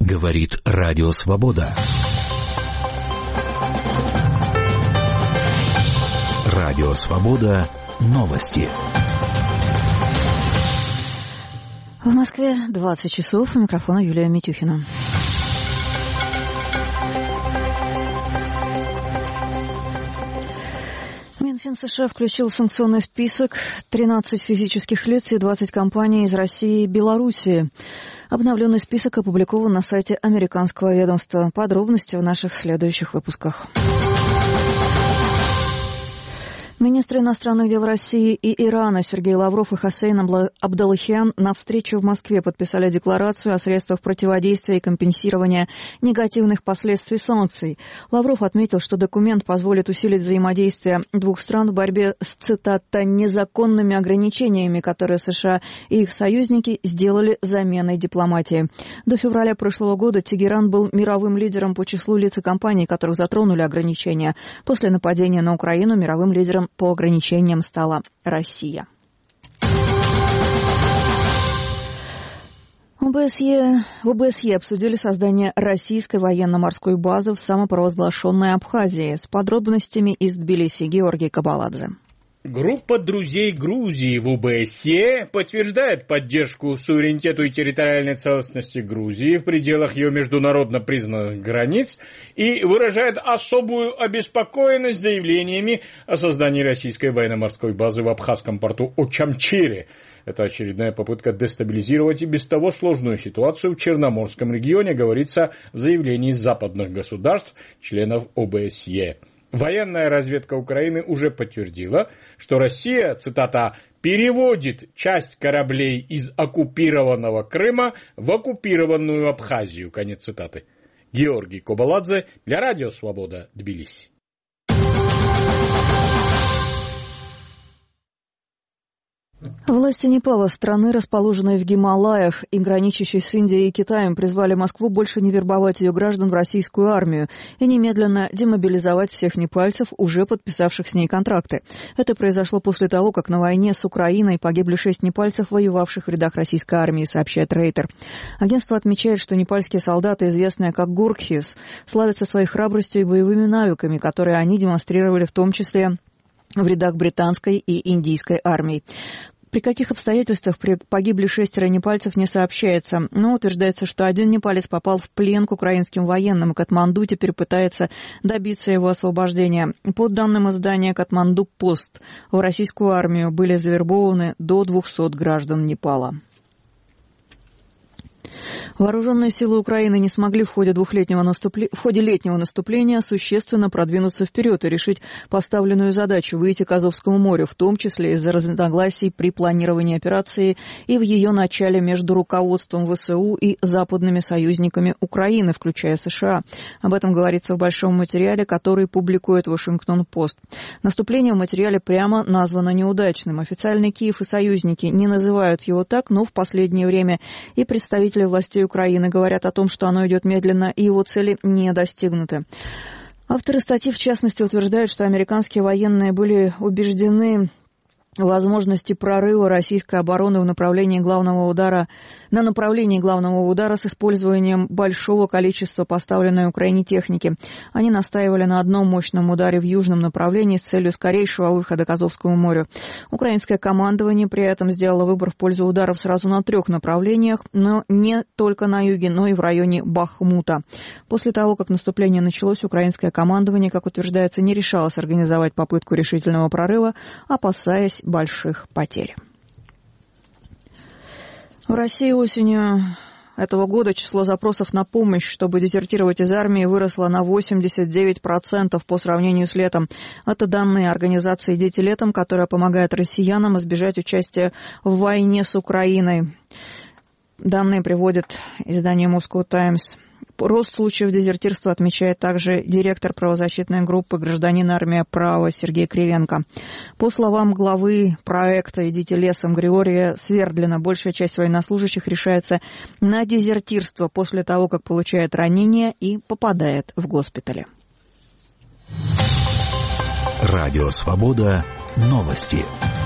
Говорит Радио Свобода. Радио Свобода. Новости. В Москве 20 часов. У микрофона Юлия Митюхина. Минфин США включил в санкционный список 13 физических лиц и 20 компаний из России и Белоруссии. Обновленный список опубликован на сайте американского ведомства. Подробности в наших следующих выпусках. Министры иностранных дел России и Ирана Сергей Лавров и Хосейн Абдаллахиан на встрече в Москве подписали декларацию о средствах противодействия и компенсирования негативных последствий санкций. Лавров отметил, что документ позволит усилить взаимодействие двух стран в борьбе с, цитата, «незаконными ограничениями, которые США и их союзники сделали заменой дипломатии». До февраля прошлого года Тегеран был мировым лидером по числу лиц и компаний, которых затронули ограничения. После нападения на Украину мировым лидером по ограничениям стала Россия. В ОБСЕ обсудили создание российской военно-морской базы в самопровозглашенной Абхазии. С подробностями из Тбилиси Георгий Кабаладзе. Группа друзей Грузии в ОБСЕ подтверждает поддержку суверенитету и территориальной целостности Грузии в пределах ее международно признанных границ и выражает особую обеспокоенность заявлениями о создании российской военно-морской базы в абхазском порту Очамчире. Это очередная попытка дестабилизировать и без того сложную ситуацию в Черноморском регионе, говорится в заявлении западных государств, членов ОБСЕ. Военная разведка Украины уже подтвердила, что Россия, цитата, «переводит часть кораблей из оккупированного Крыма в оккупированную Абхазию». Конец цитаты. Георгий Кабаладзе для Радио Свобода, Тбилиси. Власти Непала, страны, расположенной в Гималаях и граничащей с Индией и Китаем, призвали Москву больше не вербовать ее граждан в российскую армию и немедленно демобилизовать всех непальцев, уже подписавших с ней контракты. Это произошло после того, как на войне с Украиной погибли 6 непальцев, воевавших в рядах российской армии, сообщает Рейтер. Агентство отмечает, что непальские солдаты, известные как гуркхис, славятся своей храбростью и боевыми навыками, которые они демонстрировали в том числе в рядах британской и индийской армий. При каких обстоятельствах погибли 6 непальцев, не сообщается, но утверждается, что один непалец попал в плен к украинским военным, и Катманду теперь пытается добиться его освобождения. По данным издания «Катманду-Пост», в российскую армию были завербованы до 200 граждан Непала. Вооруженные силы Украины не смогли в ходе летнего наступления существенно продвинуться вперед и решить поставленную задачу выйти к Азовскому морю, в том числе из-за разногласий при планировании операции и в ее начале между руководством ВСУ и западными союзниками Украины, включая США. Об этом говорится в большом материале, который публикует Вашингтон-Пост. Наступление в материале прямо названо неудачным. Официальный Киев и союзники не называют его так, но в последнее время и представители властей Украины говорят о том, что оно идет медленно и его цели не достигнуты. Авторы статьи, в частности, утверждают, что американские военные были убеждены в возможности прорыва российской обороны на направлении главного удара с использованием большого количества поставленной Украине техники. Они настаивали на одном мощном ударе в южном направлении с целью скорейшего выхода к Азовскому морю. Украинское командование при этом сделало выбор в пользу ударов сразу на 3 направлениях, но не только на юге, но и в районе Бахмута. После того, как наступление началось, украинское командование, как утверждается, не решалось организовать попытку решительного прорыва, опасаясь больших потерь. В России осенью этого года число запросов на помощь, чтобы дезертировать из армии, выросло на 89% по сравнению с летом. Это данные организации «Дети летом», которая помогает россиянам избежать участия в войне с Украиной. Данные приводит издание Moscow Times. Рост случаев дезертирства отмечает также директор правозащитной группы «Гражданин армия права» Сергей Кривенко. По словам главы проекта «Идите лесом» Григория Свердлина, большая часть военнослужащих решается на дезертирство после того, как получает ранение и попадает в госпитали. Радио «Свобода». Новости.